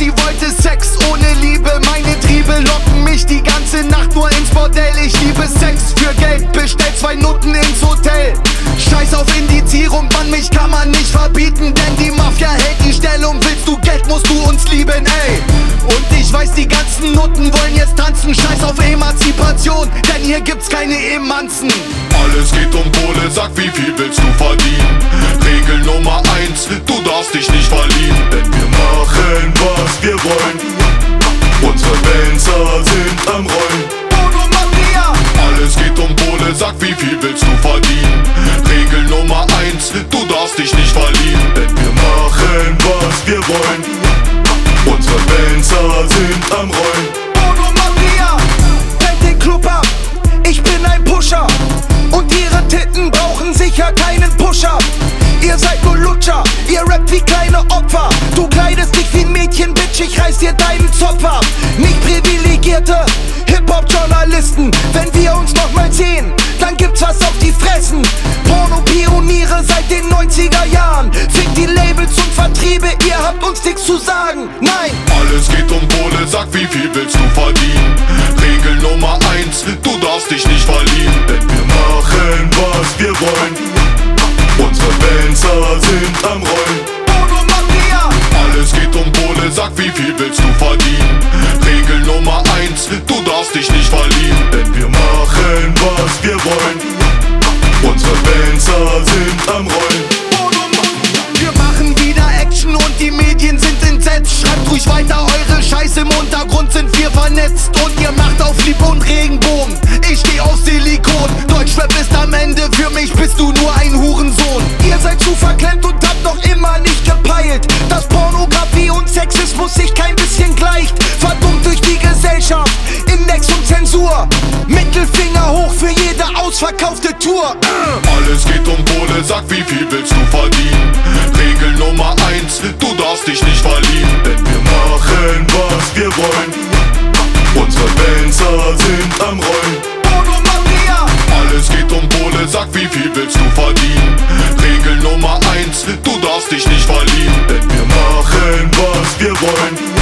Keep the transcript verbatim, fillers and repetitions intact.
sie wollte Sex ohne Liebe. Meine Triebe locken mich die ganze Nacht nur ins Bordell. Ich liebe Sex für Geld, bestell zwei Nutten ins Hotel. Scheiß auf Indizierung, Mann, mich kann man nicht verbieten, denn die Mafia hält die Stellung. Willst du Geld, musst du uns lieben, ey. Und ich weiß, die ganzen Nutten wollen jetzt tanzen. Scheiß auf Emanzipation, denn hier gibt's keine Emanzen. Alles geht um Kohle, sag wie viel willst du verdienen? Regel Nummer eins, du darfst dich nicht verlieben. Denn wir machen, was wir wollen. Unsere Benzer sind am Rollen. Bono Mafia. Alles geht um Kohle, sag wie viel willst du verdienen? Regel Nummer eins, du darfst dich nicht verlieben. Denn wir machen, was wir wollen. Unsere Benzer sind am Rollen. Bono Mafia. Brennt den Club ab, ich bin ein Pusher. Und ihre Titten brauchen sicher keinen Pusher. Ihr seid nur Lutscher, ihr rappt wie kleine Opfer. Du kleidest dich wie ein Mädchen, Bitch, ich reiß dir deinen Zopf ab. Nicht privilegierte Hip-Hop-Journalisten. Wenn wir uns nochmal sehen, dann gibt's was auf die Fressen. Porno-Pioniere seit den neunziger Jahren. Fickt die Labels und Vertriebe, ihr habt uns nichts zu sagen. Nein! Alles geht um Kohle, sag wie viel willst du verdienen? Regel Nummer eins, du darfst dich nicht verlieben. Denn wir machen, was wir wollen. Unsere Benzer sind am Rollen. Bono Mafia. Alles geht um Kohle, sag wie viel willst du verdienen? Regel Nummer eins, du darfst dich nicht verlieben. Denn wir machen, was wir wollen. Unsere Benzer sind am Rollen. Bono Mafia. Wir machen wieder Action und die Medien sind entsetzt. Schreibt ruhig weiter eure Scheiße, im Untergrund sind wir vernetzt. Und ihr macht auf Lieb und Regenbogen, ich steh auf Silikon. Deutschrap ist am Ende, für mich bist du nur ein Hurensohn. Ihr seid zu verklemmt und habt noch immer nicht gepeilt, dass Pornografie und Sexismus sich kein bisschen gleicht. Verdummt durch die Gesellschaft, Index und Zensur. Mittelfinger hoch für jede ausverkaufte Tour. Alles geht um Kohle, sag wie viel willst du verdienen? Regel Nummer eins, du darfst dich nicht verlieben. Denn wir machen, was wir wollen. Unsere Benzer sind am Rollen. Bono Mafia. Alles geht um Kohle, sag wie viel willst du verdienen? Regel Nummer eins, du darfst dich nicht verlieben. Denn wir machen, was wir wollen.